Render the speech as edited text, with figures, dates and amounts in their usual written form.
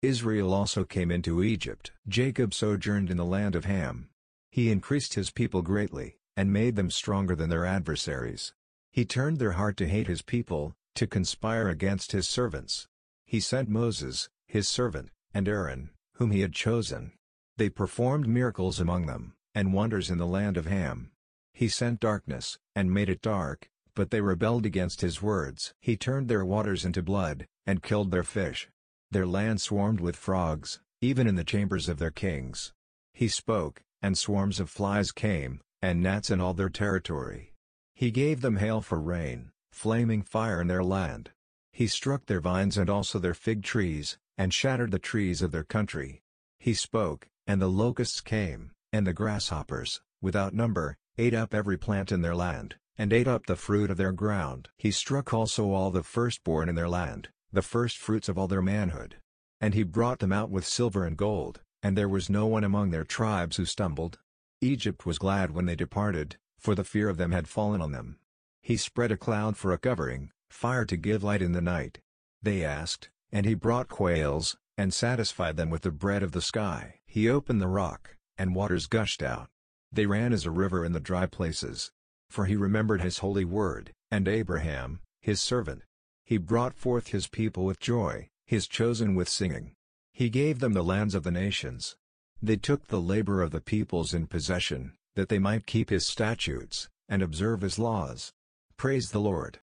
Israel also came into Egypt. Jacob sojourned in the land of Ham. He increased his people greatly, and made them stronger than their adversaries. He turned their heart to hate his people, to conspire against his servants. He sent Moses, his servant, and Aaron, whom he had chosen. They performed miracles among them, and wonders in the land of Ham. He sent darkness, and made it dark, but they rebelled against his words. He turned their waters into blood, and killed their fish. Their land swarmed with frogs, even in the chambers of their kings. He spoke, and swarms of flies came, and gnats in all their territory. He gave them hail for rain, flaming fire in their land. He struck their vines and also their fig trees, and shattered the trees of their country. He spoke, and the locusts came, and the grasshoppers, without number, ate up every plant in their land, and ate up the fruit of their ground. He struck also all the firstborn in their land, the firstfruits of all their manhood. And he brought them out with silver and gold, and there was no one among their tribes who stumbled. Egypt was glad when they departed, for the fear of them had fallen on them. He spread a cloud for a covering, fire to give light in the night. They asked, and he brought quails, and satisfied them with the bread of the sky. He opened the rock, and waters gushed out. They ran as a river in the dry places. For he remembered his holy word, and Abraham, his servant. He brought forth his people with joy, his chosen with singing. He gave them the lands of the nations. They took the labor of the peoples in possession, that they might keep his statutes, and observe his laws. Praise the Lord.